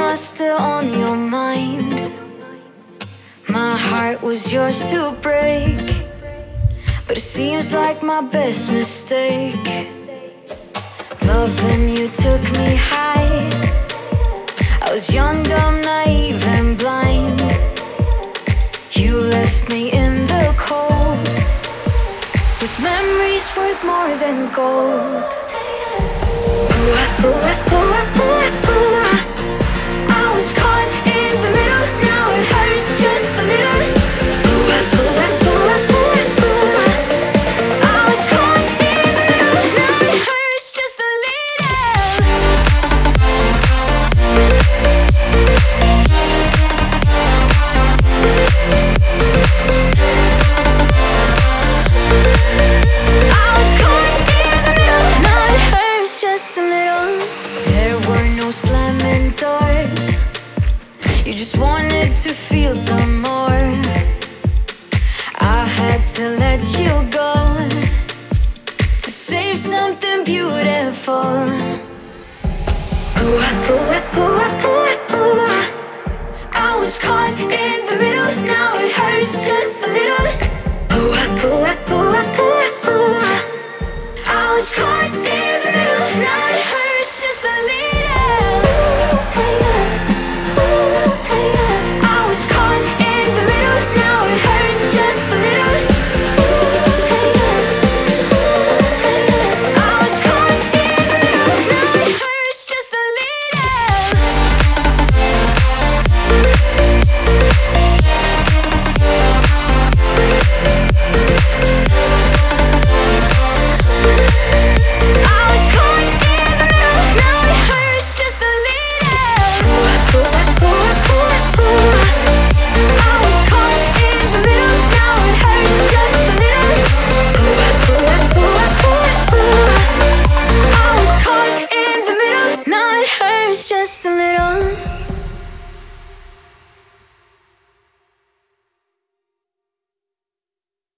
I still on your mind? My heart was yours to break, but it seems like my best mistake. Loving you took me high. I was young, dumb, naive and blind. You left me in the cold, with memories worth more than gold. I was caught in the middle, now it hurts just a little. I was caught in the middle, now it hurts just a I was caught in the middle, now it hurts just a little. There were no slamming doors, you just wanted to feel some more. I had to let you go to save something beautiful. I was caught in the middle, now it hurts just a little. I was caught in the middle, now it hurts just a little. I was caught in the middle, now it hurts just a little. I was caught in the middle, now it hurts just a just a